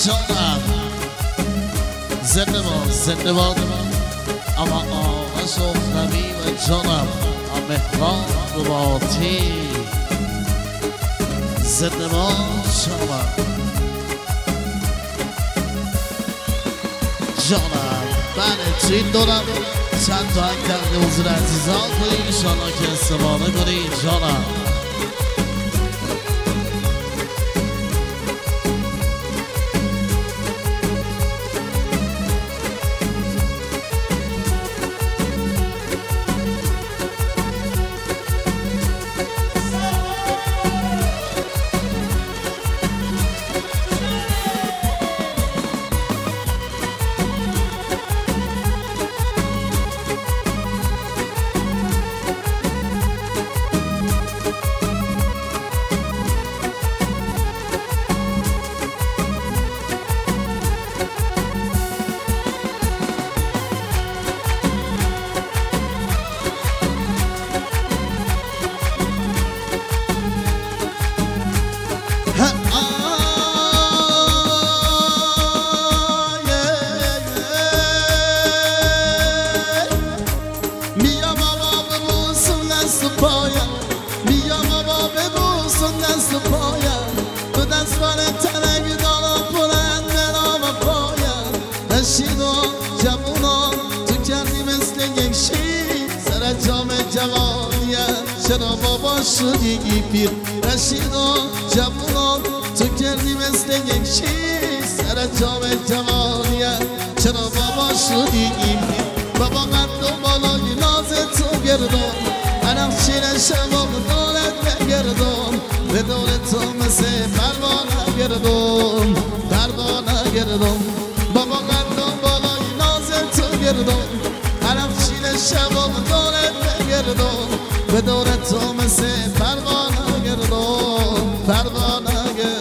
جانم زنده باد اما آقا سخنمی و جانم مهران رباطی زنده باد جانم بله توی این دورم چند تا هنگ تقدیم حضور عزیزان کنید انشاءالله که استفاده کنید جانم چرا بابا شدی پیر رشیدا جوونا تو کردی مثل یک شیر سر جام جوانیت چرا بابا شدی پیر بابا قد و بالای ناز تو گردم منم شیر شباب دولت بگردم به دور تو مثل پروانه گردم بابا قد و بالای ناز تو گردم منم شیر شباب دولت بگردم به دور تو مثل پروانه گردم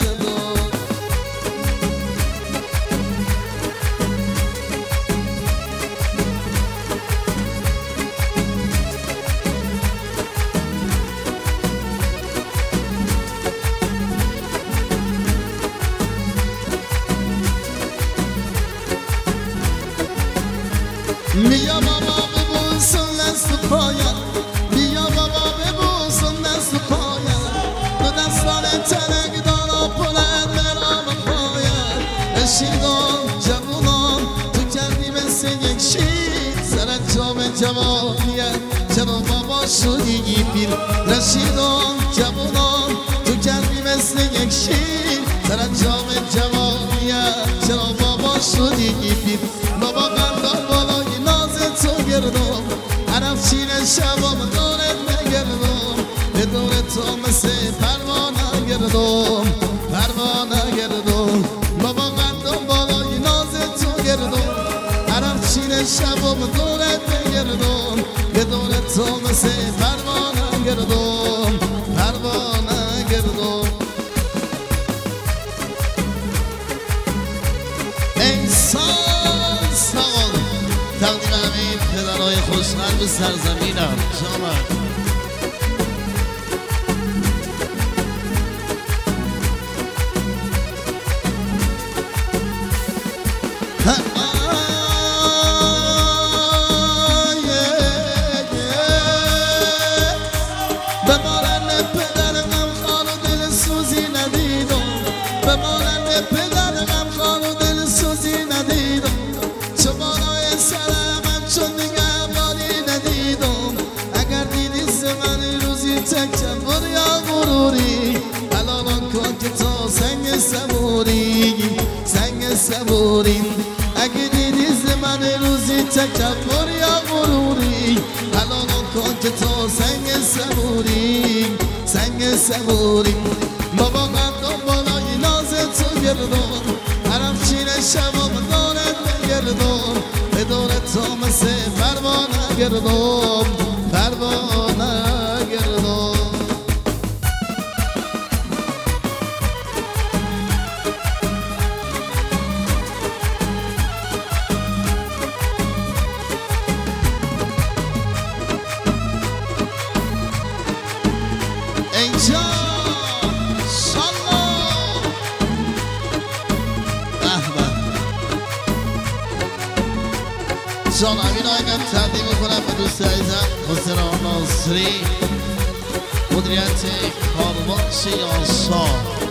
بیا بابا ببوسون دست پایم بیا بابا ببوسون دست پایم دو دستان تنگ دارا پلند برام پایم رشیدان جوونان تو کردی مثل یک شیر سر جام جوانیت چرا بابا شدی پیر رشیدان جوونان تو کردی مثل یک شیر سر جام جوانیت چرا بابا شدی پیر بابا قندان بالای تو گردم عرف شیر شبام دورت بگردم به دور تو مثل پروانه گردم بابا قدم بالای ناز تو گردم عرف شیر شبام دورت بگردم به دور تو مثل پروانه گردم تقدیم همین پدرهای خوشقلب سرزمینم جامد به مانند پدرم خان و دل سوزی ندیدم به مانند پدرم خان و دل سوزی ندیدم چمانای سرم چون دیگه بالی ندیدم اگر دیدی من روزی تکبر یا غروری الان کن که تو سنگ صبوری اگر دیدی من روزی تکبر یا غروری الان کن که تو سنگ صبوری بابا قدم بالای ناز تو گردم حرف شیر شبام دورت بگردم به دور تو مثل پروانه گردم اینجا شالله جان امین آینم تقدیم میکنم به دوست عزیزم حسین ناصری مدیریت کاروان شیاشا.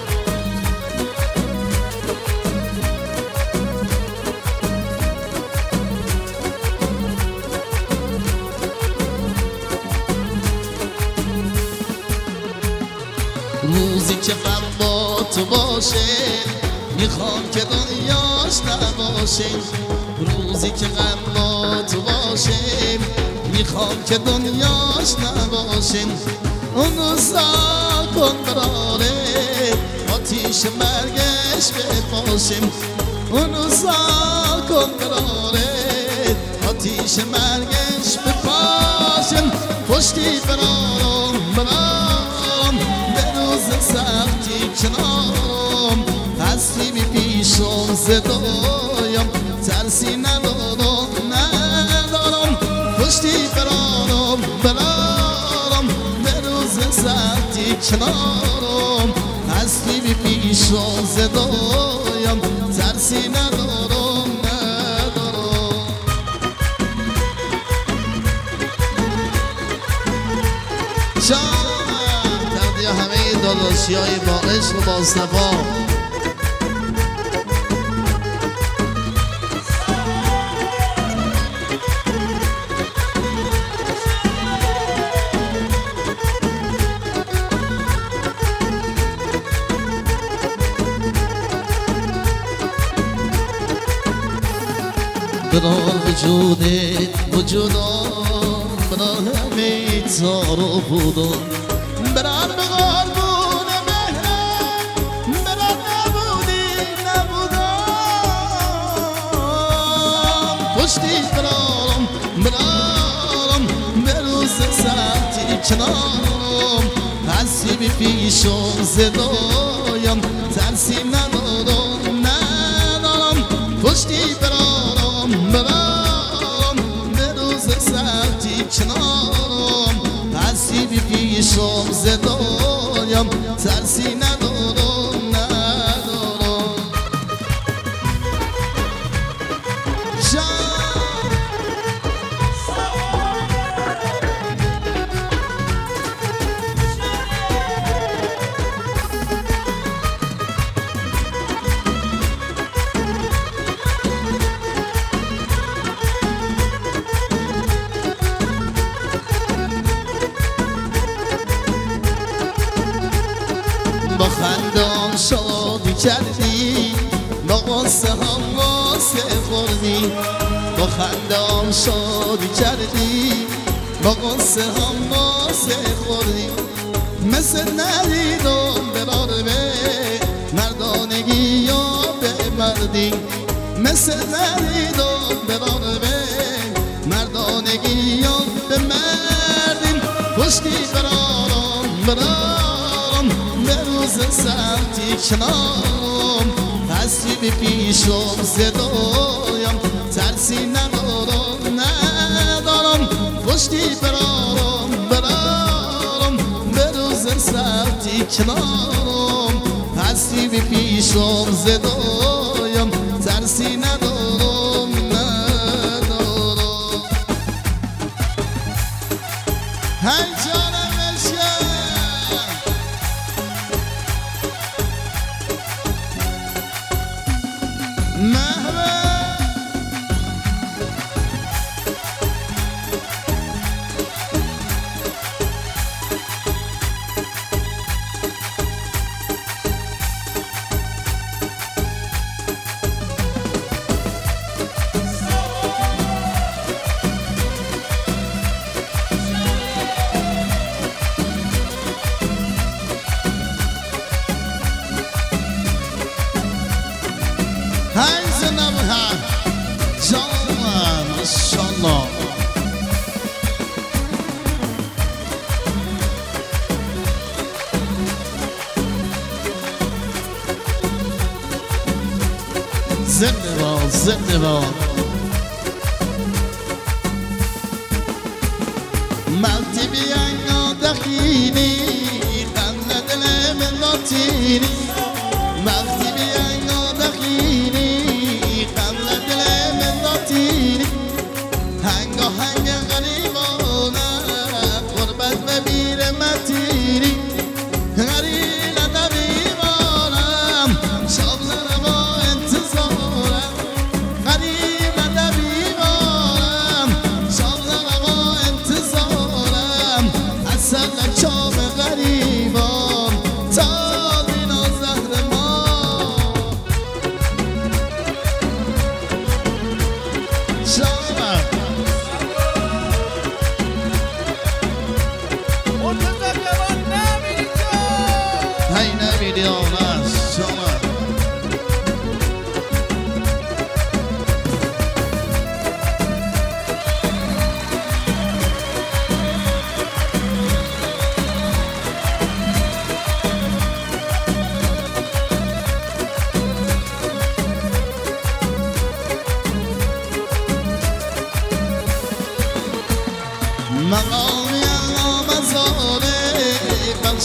روزی که غم با تو باشه میخوام که دنیاش نباشه. روزی که غم با تو باشه میخوام که دنیاش نباشه. اون روزا کن براره آتیش مرگش بپاشه. اون روزا کن براره آتیش مرگش بپاشه. پشتی برارم برارم به روز سختی کنارم هستی بی پیشم زدایم ترسی ندارم ندارم. پشتی برارم برارم به روز سختی کنارم هستی بی پیشم زدایم ترسی ندارم ندارم. جان تقدیر همه داداشی های با عشق و با صفا. برای وجودت وجودم برای همه تار و بودم برای قربون مهرم برای نبودی نبودم. پشتی برارم برارم به روز سختی کنارم هستی بی پیشم زدایم ترسی ندارم ندارم. پشتی برارم برارم به روز سختی کنارم هستی بی پیشم زدایم ترسی ندارم ندارم. با خندام شادی کردی با قصه هم واسه خوردی. با خندام شادی کردی با قصه هم واسه خوردی. مثل ندیدم برار به مردانگی یا به مردی. مثل ندیدم برار به مردانگی یا به مردی. پشتی برارم برارم به روز سختی کنارم هستی بی پیشم زدایم ترسی ندارم ندارم. پشتی برارم برارم به روز سختی کنارم هستی بی پیشم زدایم ترسی ندارم ندارم. هی جانم زنده باد زنده باد. مالتی بیان دخینی خند دل من لاتینی. مالتی بیان دخینی خند دل من لاتینی.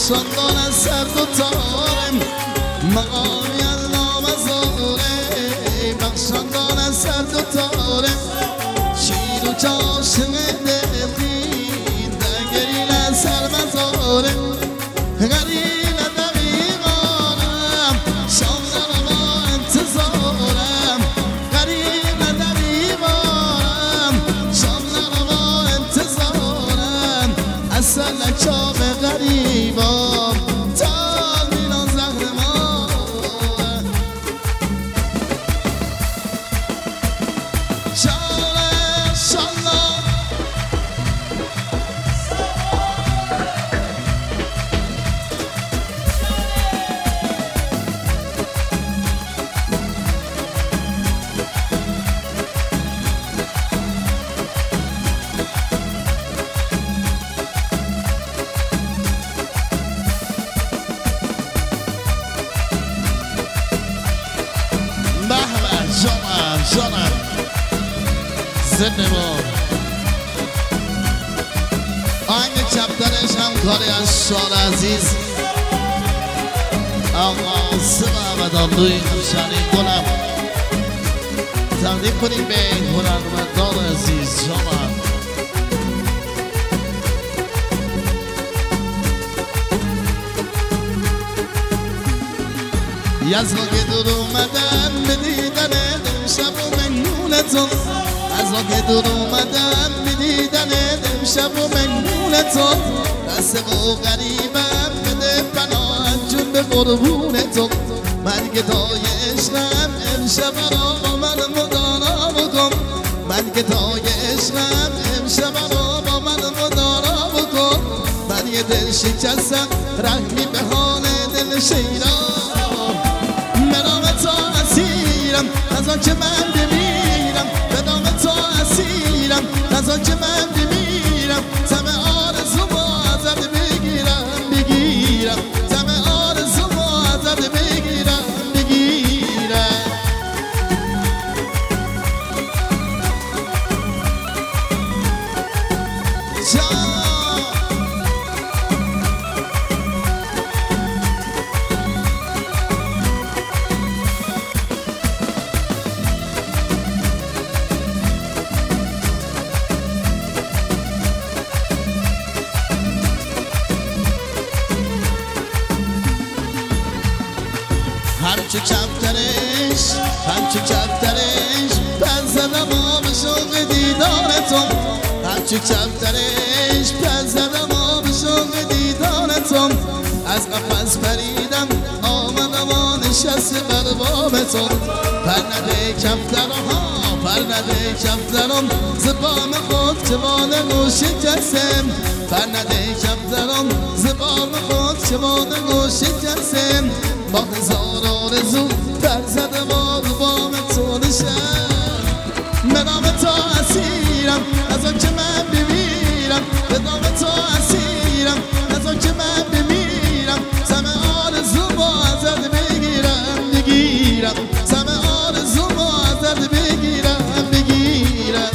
بخشندان از سر دوتارم مقامی الله مزاره بخشندان از سر دوتارم شیر و چاشم دلگیر دگریل از سر مزارم غریب دقیقانم شامدن با انتظارم غریب دقیقانم شامدن با انتظارم اصلا چاب غریبام تا میلان زهر ما شاله شالا جانم زنده با آهنگ چپترش هم کاری از شال عزیز آقا سبا عبدان روی همشانی گلم تقدیم کنیم به هنرمندان عزیز جانم یزما که دور اومدن به دیدن شب و مهمونتون از را که دور اومدن به دیدن شب و مهمونتون دست و غریبم بده پناه جون به قربونتون من که تای عشقم امشب را با من مدارا بکن من که تای عشقم امشب را با من مدارا بکن من یه دل شکستم رحمی به حال دل شیران بدام تا اسیرم از آن که من بمیرم بدام تا اسیرم از آن که من بمیرم تم آرزومو ازت بگیرم بگیرم تم آرزومو ازت بگیرم بگیرم همچو کفترش پس زدم آب شوق دیدارتون همچو کفترش پس زدم آب شوق دیدارتون از قفس پریدم آمدم و نشست بر بابتون پرنده کفترها پرنده کفترم زبام خود جوانه و شکستم پرنده کفترم زبام خود جوانه و شکستم با هزار آرزو پر زده بار بام تو نشم بدام تا اسیرم از آن که من بمیرم بدام تا اسیرم از آن که من بمیرم سم آرزومو ازت بگیرم بگیرم سم آرزومو ازت بگیرم بگیرم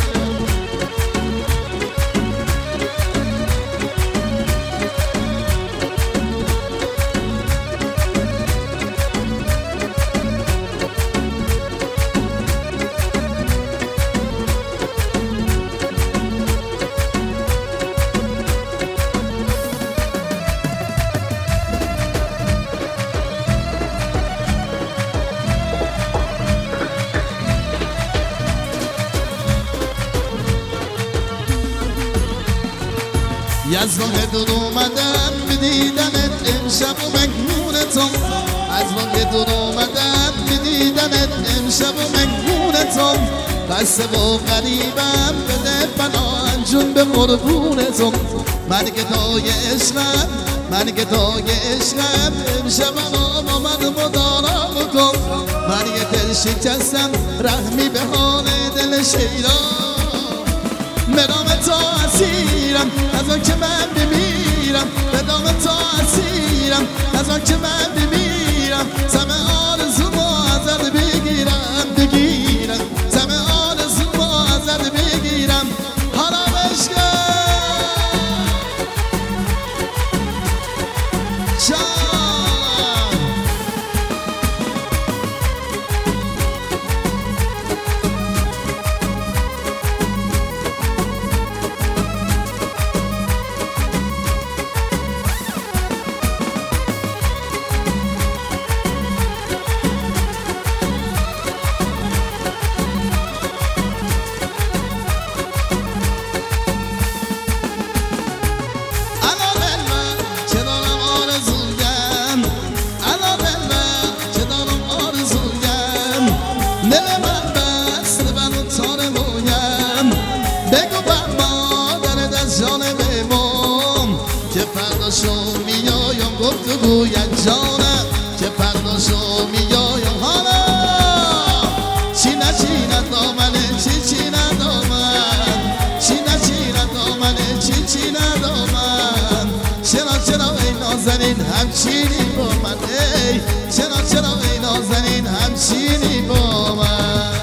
از راه دور اومدم بدیدنت امشب و مهمونتم از راه دور اومدم بدیدنت امشب و مهمونتم قصه و غریبم بده پناه جون به قربونتم من که تای عشقم من که تای عشقم امشب را با من مدارا بکن من یه دل شکستم رحمی به حال دل شیران بدام تا اسیرم از آن که من بمیرم بدام تا اسیرم از آن که من بمیرم سم آرزومو ازت بگیرم بگیرم سم آرزومو ازت بگیرم حالا بشکن فرداشو میایم گفتگویت جانم که فرداشو میایم حالا چینه چینه دامنه چی چینه دامن چینه چینه دامنه چی چینه دامن چرا ای نازنین همچینی با من ای چرا ای نازنین همچینی با من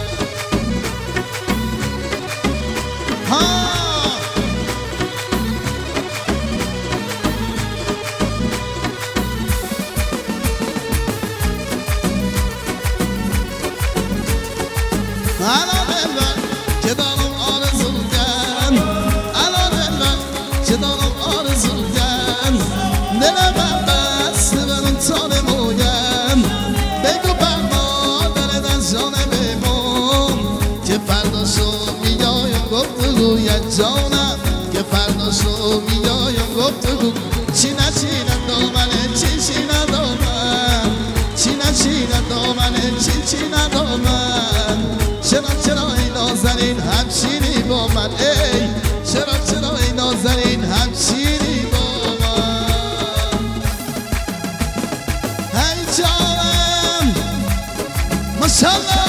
الان دلبر که دارم آرزو کن الان دلبر که دارم آرزو کن دلم بسته برم تا نمویم بگو بر مادرت از جان بمون که فرداشو میایم گفتگویت جانم که فرداشو میایم گفتگو چینه چینه دامنه چی چینه دامن چینه چینه دامنه چی چینه دامن چرا ای نازنین همچینی با من ای چرا ای نازنین همچینی با من ای جانم ماشاءالله